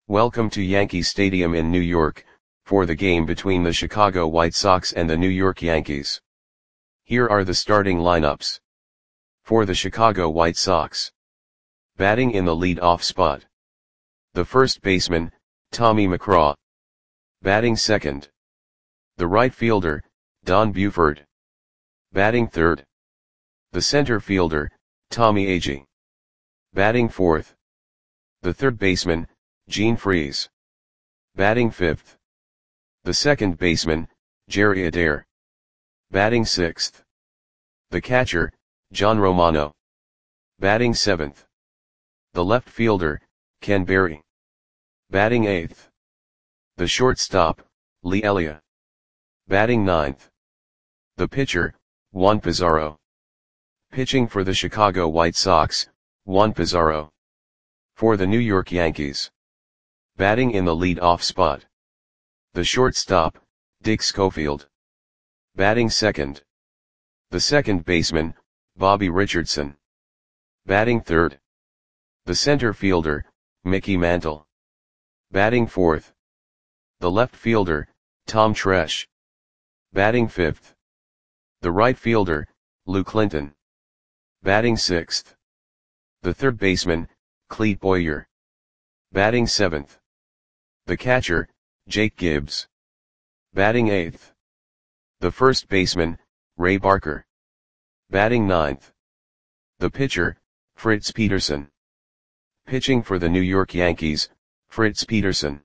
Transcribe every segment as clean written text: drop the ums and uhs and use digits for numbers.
Welcome to Yankee Stadium in New York, for the game between the Chicago White Sox and the New York Yankees. Here are the starting lineups. For the Chicago White Sox. Batting in the lead-off spot. The first baseman, Tommy McGraw. Batting second. The right fielder, Don Buford. Batting third. The center fielder, Tommy Agee. Batting fourth. The third baseman, Gene Freese. Batting fifth. The second baseman, Jerry Adair. Batting sixth. The catcher, John Romano. Batting seventh. The left fielder, Ken Berry. Batting eighth. The shortstop, Lee Elia. Batting ninth. The pitcher, Juan Pizarro. Pitching for the Chicago White Sox, Juan Pizarro. For the New York Yankees. Batting in the lead-off spot. The shortstop, Dick Schofield. Batting second. The second baseman, Bobby Richardson. Batting third. The center fielder, Mickey Mantle. Batting fourth. The left fielder, Tom Tresh. Batting fifth. The right fielder, Lou Clinton. Batting sixth. The third baseman, Clete Boyer. Batting seventh. The catcher, Jake Gibbs. Batting eighth. The first baseman, Ray Barker. Batting ninth. The pitcher, Fritz Peterson. Pitching for the New York Yankees, Fritz Peterson.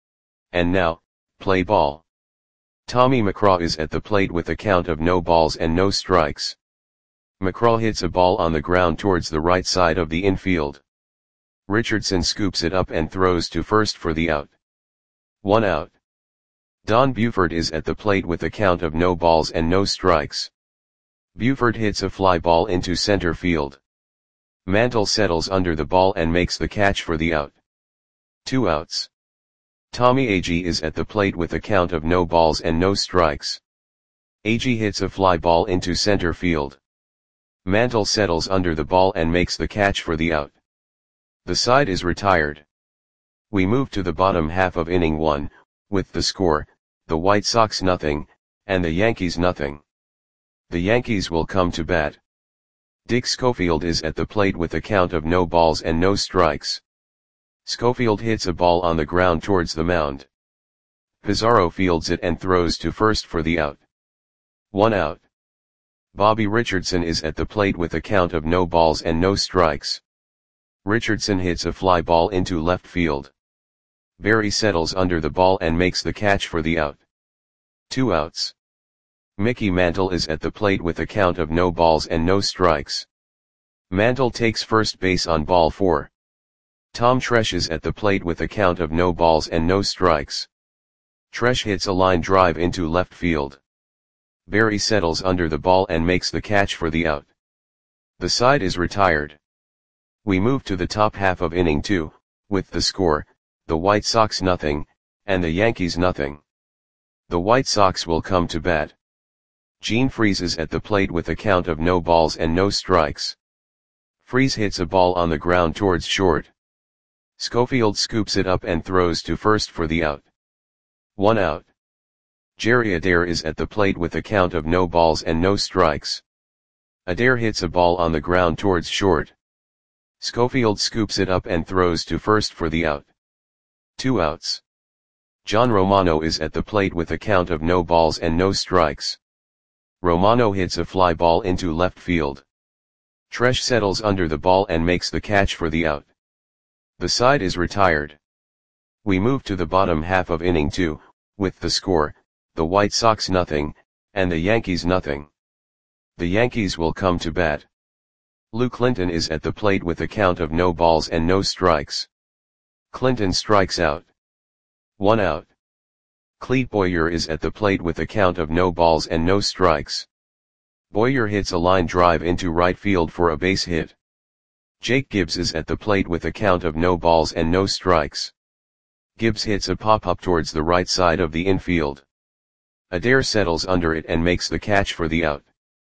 And now, play ball. Tommy McGraw is at the plate with a count of no balls and no strikes. McGraw hits a ball on the ground towards the right side of the infield. Richardson scoops it up and throws to first for the out. 1 out. Don Buford is at the plate with a count of no balls and no strikes. Buford hits a fly ball into center field. Mantle settles under the ball and makes the catch for the out. 2 outs. Tommy Agee is at the plate with a count of no balls and no strikes. Agee hits a fly ball into center field. Mantle settles under the ball and makes the catch for the out. The side is retired. We move to the bottom half of inning 1, with the score, the White Sox nothing, and the Yankees nothing. The Yankees will come to bat. Dick Schofield is at the plate with a count of no balls and no strikes. Schofield hits a ball on the ground towards the mound. Pizarro fields it and throws to first for the out. 1 out. Bobby Richardson is at the plate with a count of no balls and no strikes. Richardson hits a fly ball into left field. Berry settles under the ball and makes the catch for the out. 2 outs. Mickey Mantle is at the plate with a count of no balls and no strikes. Mantle takes first base on ball 4. Tom Tresh is at the plate with a count of no balls and no strikes. Tresh hits a line drive into left field. Berry settles under the ball and makes the catch for the out. The side is retired. We move to the top half of inning 2, with the score, the White Sox nothing, and the Yankees nothing. The White Sox will come to bat. Gene Freese is at the plate with a count of no balls and no strikes. Freese hits a ball on the ground towards short. Schofield scoops it up and throws to first for the out. 1 out. Jerry Adair is at the plate with a count of no balls and no strikes. Adair hits a ball on the ground towards short. Schofield scoops it up and throws to first for the out. 2 outs. John Romano is at the plate with a count of no balls and no strikes. Romano hits a fly ball into left field. Tresh settles under the ball and makes the catch for the out. The side is retired. We move to the bottom half of inning 2, with the score, the White Sox nothing, and the Yankees nothing. The Yankees will come to bat. Lou Clinton is at the plate with a count of no balls and no strikes. Clinton strikes out. 1 out. Clete Boyer is at the plate with a count of no balls and no strikes. Boyer hits a line drive into right field for a base hit. Jake Gibbs is at the plate with a count of no balls and no strikes. Gibbs hits a pop-up towards the right side of the infield. Adair settles under it and makes the catch for the out.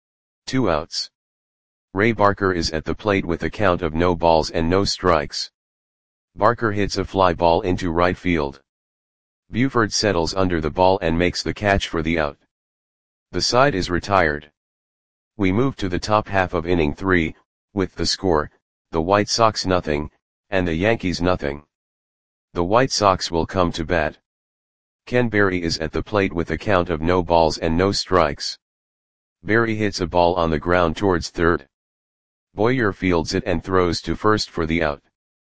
2 outs. Ray Barker is at the plate with a count of no balls and no strikes. Barker hits a fly ball into right field. Buford settles under the ball and makes the catch for the out. The side is retired. We move to the top half of inning 3, with the score, the White Sox nothing, and the Yankees nothing. The White Sox will come to bat. Ken Berry is at the plate with a count of no balls and no strikes. Berry hits a ball on the ground towards third. Boyer fields it and throws to first for the out.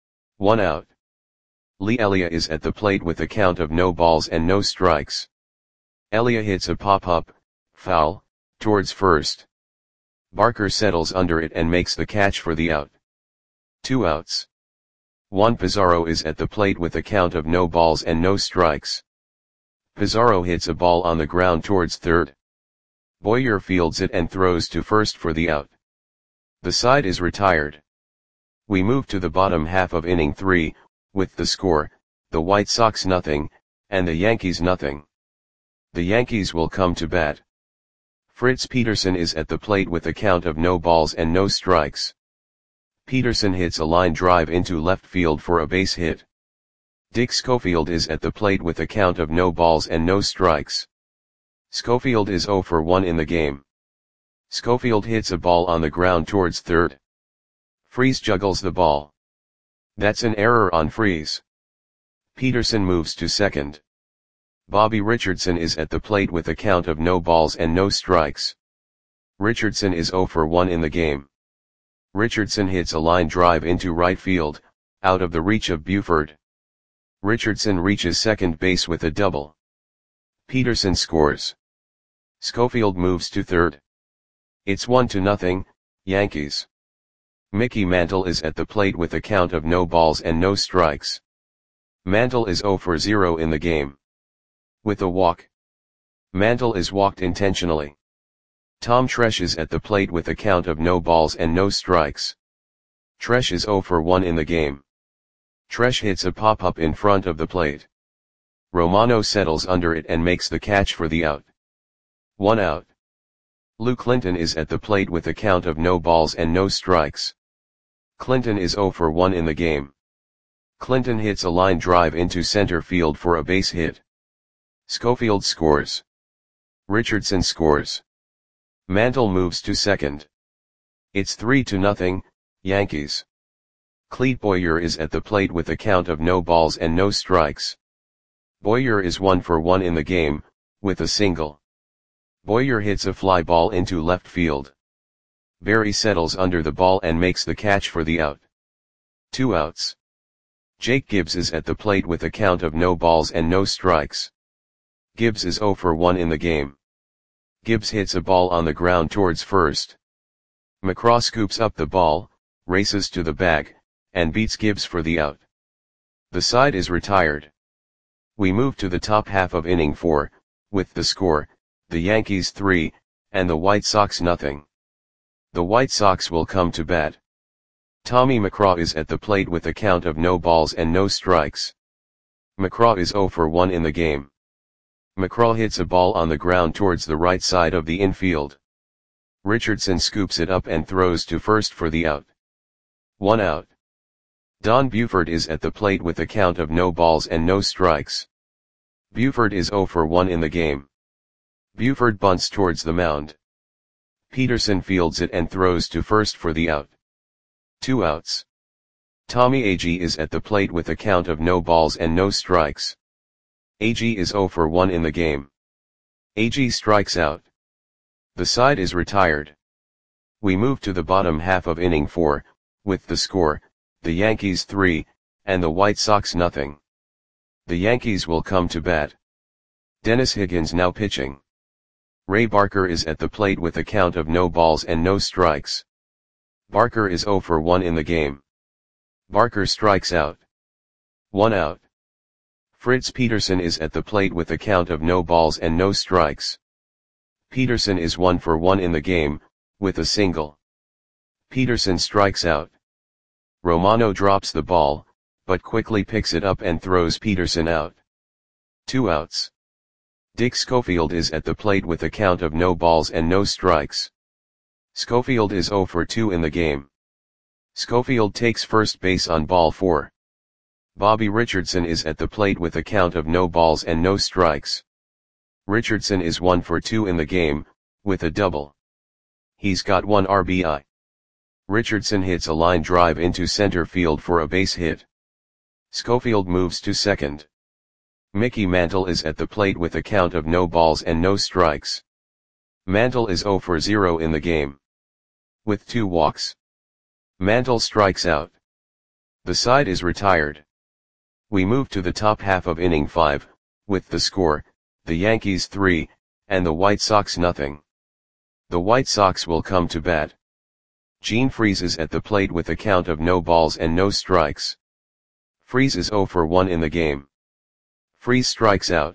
1 out. Lee Elia is at the plate with a count of no balls and no strikes. Elia hits a pop-up, foul, towards first. Barker settles under it and makes the catch for the out. 2 outs. Juan Pizarro is at the plate with a count of no balls and no strikes. Pizarro hits a ball on the ground towards third. Boyer fields it and throws to first for the out. The side is retired. We move to the bottom half of inning 3, with the score, the White Sox nothing, and the Yankees nothing. The Yankees will come to bat. Fritz Peterson is at the plate with a count of no balls and no strikes. Peterson hits a line drive into left field for a base hit. Dick Schofield is at the plate with a count of no balls and no strikes. Schofield is 0 for 1 in the game. Schofield hits a ball on the ground towards third. Freese juggles the ball. That's an error on Freese. Peterson moves to second. Bobby Richardson is at the plate with a count of no balls and no strikes. Richardson is 0 for 1 in the game. Richardson hits a line drive into right field, out of the reach of Buford. Richardson reaches second base with a double. Peterson scores. Schofield moves to third. It's 1-0, Yankees. Mickey Mantle is at the plate with a count of no balls and no strikes. Mantle is 0 for 0 in the game. With a walk. Mantle is walked intentionally. Tom Tresh is at the plate with a count of no balls and no strikes. Tresh is 0 for 1 in the game. Tresh hits a pop-up in front of the plate. Romano settles under it and makes the catch for the out. 1 out. Lou Clinton is at the plate with a count of no balls and no strikes. Clinton is 0 for 1 in the game. Clinton hits a line drive into center field for a base hit. Schofield scores. Richardson scores. Mantle moves to second. It's 3-0, Yankees. Clete Boyer is at the plate with a count of no balls and no strikes. Boyer is 1 for 1 in the game, with a single. Boyer hits a fly ball into left field. Berry settles under the ball and makes the catch for the out. 2 outs. Jake Gibbs is at the plate with a count of no balls and no strikes. Gibbs is 0 for 1 in the game. Gibbs hits a ball on the ground towards first. McCraw scoops up the ball, races to the bag, and beats Gibbs for the out. The side is retired. We move to the top half of inning 4, with the score, the Yankees 3, and the White Sox nothing. The White Sox will come to bat. Tommy McCraw is at the plate with a count of no balls and no strikes. McCraw is 0 for 1 in the game. McCraw hits a ball on the ground towards the right side of the infield. Richardson scoops it up and throws to first for the out. 1 out. Don Buford is at the plate with a count of no balls and no strikes. Buford is 0 for 1 in the game. Buford bunts towards the mound. Peterson fields it and throws to first for the out. 2 outs. Tommy Agee is at the plate with a count of no balls and no strikes. Agee is 0 for 1 in the game. Agee strikes out. The side is retired. We move to the bottom half of inning 4, with the score, the Yankees 3, and the White Sox nothing. The Yankees will come to bat. Dennis Higgins now pitching. Ray Barker is at the plate with a count of no balls and no strikes. Barker is 0 for 1 in the game. Barker strikes out. 1 out. Fritz Peterson is at the plate with a count of no balls and no strikes. Peterson is 1 for 1 in the game, with a single. Peterson strikes out. Romano drops the ball, but quickly picks it up and throws Peterson out. 2 outs. Dick Schofield is at the plate with a count of no balls and no strikes. Schofield is 0 for 2 in the game. Schofield takes first base on ball 4. Bobby Richardson is at the plate with a count of no balls and no strikes. Richardson is 1 for 2 in the game, with a double. He's got 1 RBI. Richardson hits a line drive into center field for a base hit. Schofield moves to second. Mickey Mantle is at the plate with a count of no balls and no strikes. Mantle is 0 for 0 in the game, with 2 walks. Mantle strikes out. The side is retired. We move to the top half of inning 5, with the score, the Yankees 3, and the White Sox nothing. The White Sox will come to bat. Gene Freese is at the plate with a count of no balls and no strikes. Freese is 0 for 1 in the game. Freese strikes out.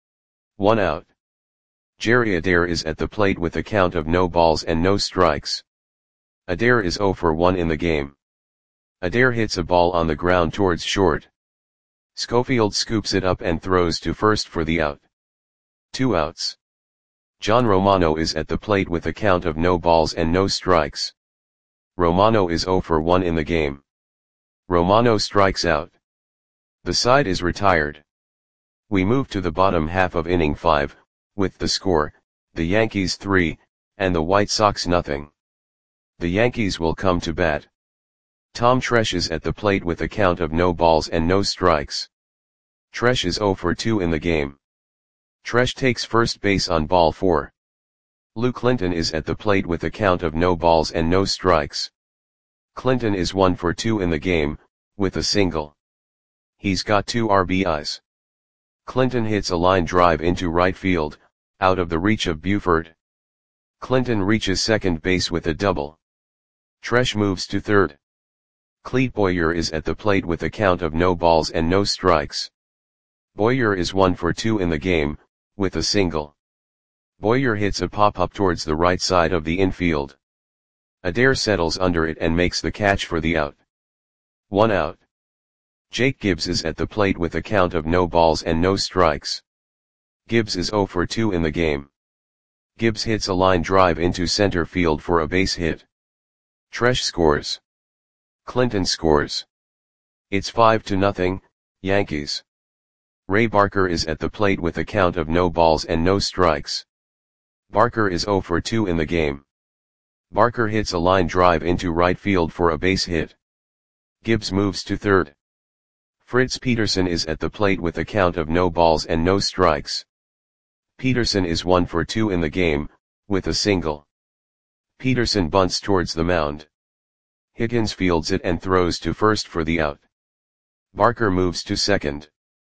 1 out. Jerry Adair is at the plate with a count of no balls and no strikes. Adair is 0 for 1 in the game. Adair hits a ball on the ground towards short. Schofield scoops it up and throws to first for the out. 2 outs. John Romano is at the plate with a count of no balls and no strikes. Romano is 0 for 1 in the game. Romano strikes out. The side is retired. We move to the bottom half of inning 5, with the score, the Yankees 3, and the White Sox nothing. The Yankees will come to bat. Tom Tresh is at the plate with a count of no balls and no strikes. Tresh is 0 for 2 in the game. Tresh takes first base on ball 4. Lou Clinton is at the plate with a count of no balls and no strikes. Clinton is 1 for 2 in the game, with a single. He's got 2 RBIs. Clinton hits a line drive into right field, out of the reach of Buford. Clinton reaches second base with a double. Tresh moves to third. Clete Boyer is at the plate with a count of no balls and no strikes. Boyer is 1 for 2 in the game, with a single. Boyer hits a pop-up towards the right side of the infield. Adair settles under it and makes the catch for the out. 1 out. Jake Gibbs is at the plate with a count of no balls and no strikes. Gibbs is 0 for 2 in the game. Gibbs hits a line drive into center field for a base hit. Tresh scores. Clinton scores. It's 5-0, Yankees. Ray Barker is at the plate with a count of no balls and no strikes. Barker is 0 for 2 in the game. Barker hits a line drive into right field for a base hit. Gibbs moves to third. Fritz Peterson is at the plate with a count of no balls and no strikes. Peterson is 1 for 2 in the game, with a single. Peterson bunts towards the mound. Higgins fields it and throws to first for the out. Barker moves to second.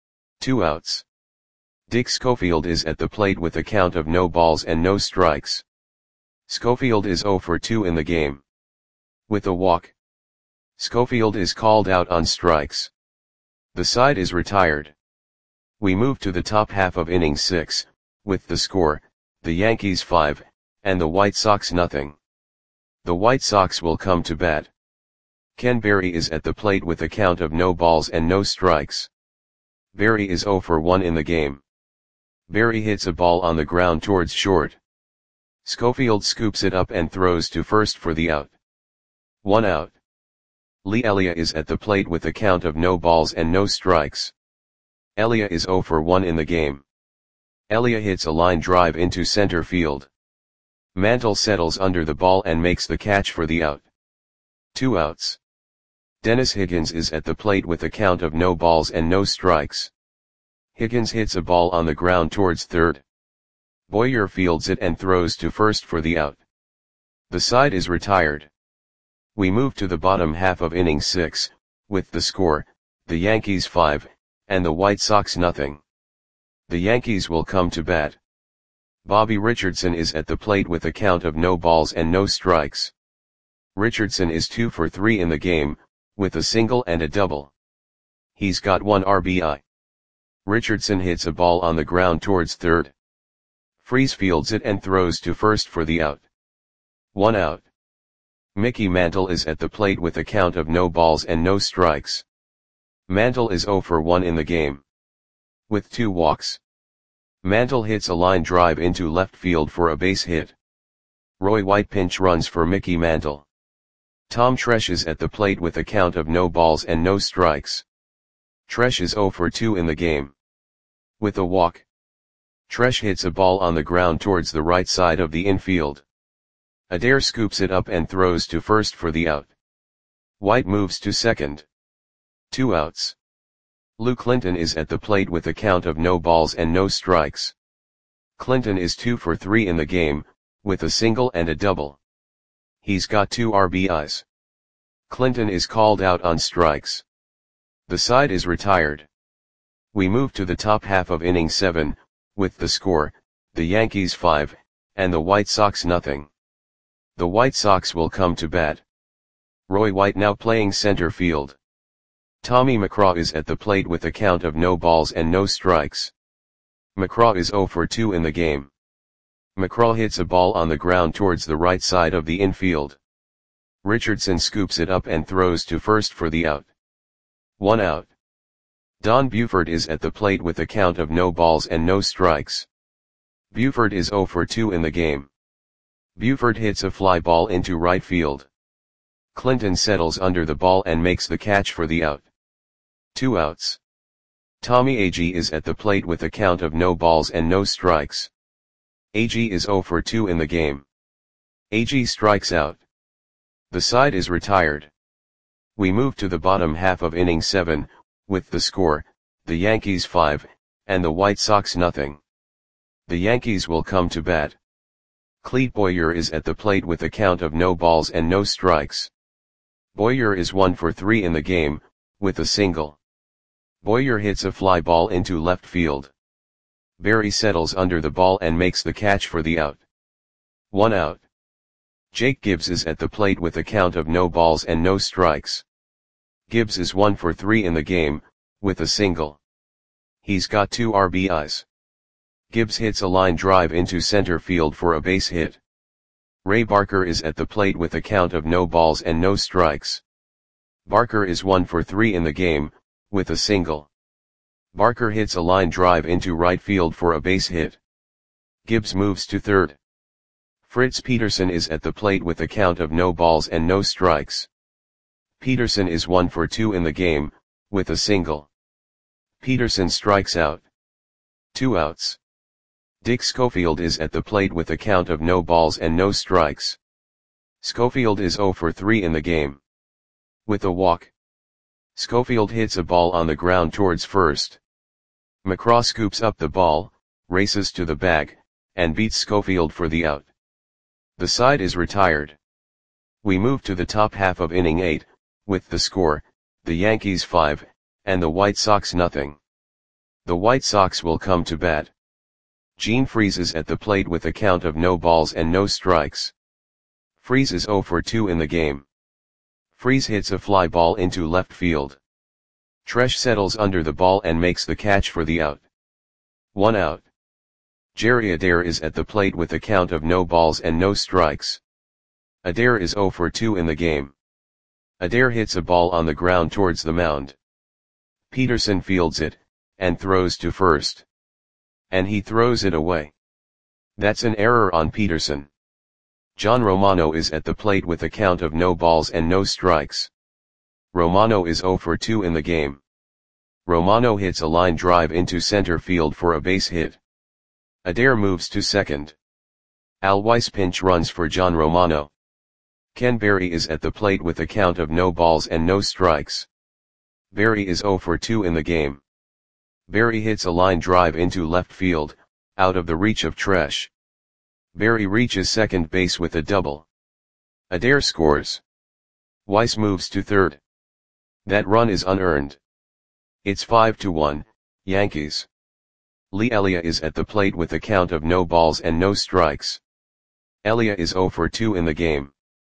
2 outs. Dick Schofield is at the plate with a count of no balls and no strikes. Schofield is 0 for 2 in the game, with a walk. Schofield is called out on strikes. The side is retired. We move to the top half of inning 6, with the score, the Yankees 5, and the White Sox nothing. The White Sox will come to bat. Ken Berry is at the plate with a count of no balls and no strikes. Berry is 0 for 1 in the game. Berry hits a ball on the ground towards short. Schofield scoops it up and throws to first for the out. 1 out. Lee Elia is at the plate with a count of no balls and no strikes. Elia is 0 for 1 in the game. Elia hits a line drive into center field. Mantle settles under the ball and makes the catch for the out. 2 outs. Dennis Higgins is at the plate with a count of no balls and no strikes. Higgins hits a ball on the ground towards third. Boyer fields it and throws to first for the out. The side is retired. We move to the bottom half of inning 6, with the score, the Yankees 5, and the White Sox nothing. The Yankees will come to bat. Bobby Richardson is at the plate with a count of no balls and no strikes. Richardson is 2 for 3 in the game, with a single and a double. He's got 1 RBI. Richardson hits a ball on the ground towards third. Freese fields it and throws to first for the out. 1 out. Mickey Mantle is at the plate with a count of no balls and no strikes. Mantle is 0 for 1 in the game, with 2 walks. Mantle hits a line drive into left field for a base hit. Roy White pinch runs for Mickey Mantle. Tom Tresh is at the plate with a count of no balls and no strikes. Tresh is 0 for 2 in the game. With a walk, Tresh hits a ball on the ground towards the right side of the infield. Adair scoops it up and throws to first for the out. White moves to second. 2 outs. Lou Clinton is at the plate with a count of no balls and no strikes. Clinton is 2 for 3 in the game, with a single and a double. He's got 2 RBIs. Clinton is called out on strikes. The side is retired. We move to the top half of inning 7, with the score, the Yankees 5, and the White Sox nothing. The White Sox will come to bat. Roy White now playing center field. Tommy McGraw is at the plate with a count of no balls and no strikes. McGraw is 0 for 2 in the game. McGraw hits a ball on the ground towards the right side of the infield. Richardson scoops it up and throws to first for the out. 1 out. Don Buford is at the plate with a count of no balls and no strikes. Buford is 0 for 2 in the game. Buford hits a fly ball into right field. Clinton settles under the ball and makes the catch for the out. 2 outs. Tommy Agee is at the plate with a count of no balls and no strikes. Agee is 0 for 2 in the game. Agee strikes out. The side is retired. We move to the bottom half of inning 7, with the score, the Yankees 5, and the White Sox nothing. The Yankees will come to bat. Clete Boyer is at the plate with a count of no balls and no strikes. Boyer is 1 for 3 in the game, with a single. Boyer hits a fly ball into left field. Berry settles under the ball and makes the catch for the out. 1 out. Jake Gibbs is at the plate with a count of no balls and no strikes. Gibbs is 1 for 3 in the game, with a single. He's got 2 RBIs. Gibbs hits a line drive into center field for a base hit. Ray Barker is at the plate with a count of no balls and no strikes. Barker is 1 for 3 in the game, with a single. Barker hits a line drive into right field for a base hit. Gibbs moves to third. Fritz Peterson is at the plate with a count of no balls and no strikes. Peterson is 1 for 2 in the game, with a single. Peterson strikes out. 2 outs. Dick Schofield is at the plate with a count of no balls and no strikes. Schofield is 0 for 3 in the game. With a walk, Schofield hits a ball on the ground towards first. McGraw scoops up the ball, races to the bag, and beats Schofield for the out. The side is retired. We move to the top half of inning 8, with the score, the Yankees 5, and the White Sox nothing. The White Sox will come to bat. Gene Freese is at the plate with a count of no balls and no strikes. Freese is 0 for 2 in the game. Freese hits a fly ball into left field. Tresh settles under the ball and makes the catch for the out. 1 out. Jerry Adair is at the plate with a count of no balls and no strikes. Adair is 0 for 2 in the game. Adair hits a ball on the ground towards the mound. Peterson fields it, and throws to first. And he throws it away. That's an error on Peterson. John Romano is at the plate with a count of no balls and no strikes. Romano is 0 for 2 in the game. Romano hits a line drive into center field for a base hit. Adair moves to second. Al Weiss pinch runs for John Romano. Ken Berry is at the plate with a count of no balls and no strikes. Berry is 0 for 2 in the game. Berry hits a line drive into left field, out of the reach of Tresh. Berry reaches second base with a double. Adair scores. Weiss moves to third. That run is unearned. It's 5-1, Yankees. Lee Elia is at the plate with a count of no balls and no strikes. Elia is 0 for 2 in the game.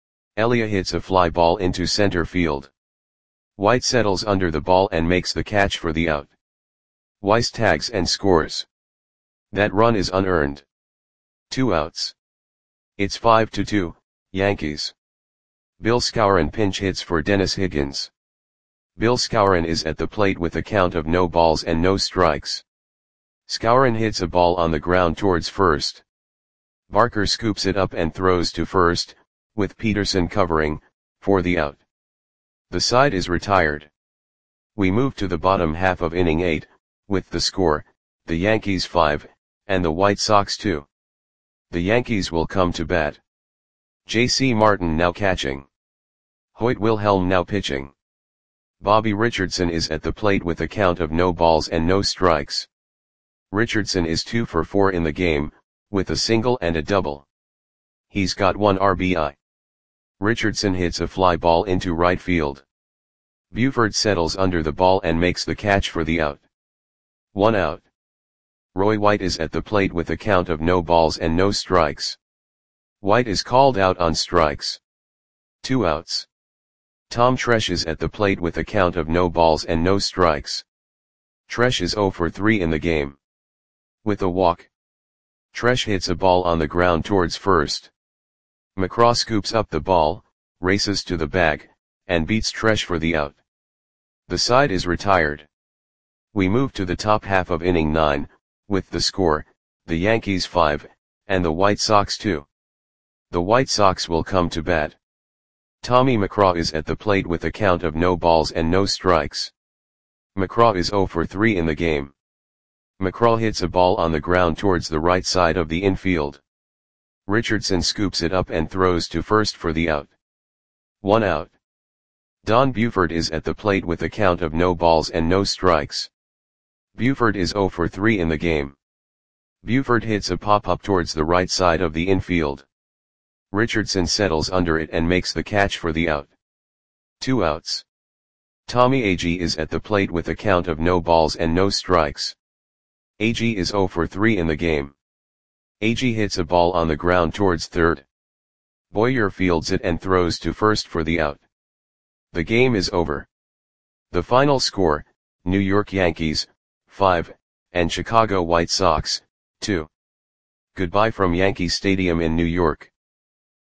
Elia hits a fly ball into center field. White settles under the ball and makes the catch for the out. Weiss tags and scores. That run is unearned. 2 outs. It's 5-2, Yankees. Bill Skowron pinch hits for Dennis Higgins. Bill Skowron is at the plate with a count of no balls and no strikes. Skowron hits a ball on the ground towards first. Barker scoops it up and throws to first, with Peterson covering, for the out. The side is retired. We move to the bottom half of inning 8, with the score, the Yankees 5, and the White Sox 2. The Yankees will come to bat. J.C. Martin now catching. Hoyt Wilhelm now pitching. Bobby Richardson is at the plate with a count of no balls and no strikes. Richardson is 2 for 4 in the game, with a single and a double. He's got 1 RBI. Richardson hits a fly ball into right field. Buford settles under the ball and makes the catch for the out. 1 out. Roy White is at the plate with a count of no balls and no strikes. White is called out on strikes. 2 outs. Tom Tresh is at the plate with a count of no balls and no strikes. Tresh is 0 for 3 in the game. With a walk. Tresh hits a ball on the ground towards first. McCraw scoops up the ball, races to the bag, and beats Tresh for the out. The side is retired. We move to the top half of inning 9, with the score, the Yankees 5, and the White Sox 2. The White Sox will come to bat. Tommy McCraw is at the plate with a count of no balls and no strikes. McCraw is 0 for 3 in the game. McCraw hits a ball on the ground towards the right side of the infield. Richardson scoops it up and throws to first for the out. 1 out. Don Buford is at the plate with a count of no balls and no strikes. Buford is 0 for 3 in the game. Buford hits a pop-up towards the right side of the infield. Richardson settles under it and makes the catch for the out. 2 outs. Tommy Agee is at the plate with a count of no balls and no strikes. Agee is 0 for 3 in the game. Agee hits a ball on the ground towards third. Boyer fields it and throws to first for the out. The game is over. The final score, New York Yankees, 5, and Chicago White Sox, 2. Goodbye from Yankee Stadium in New York.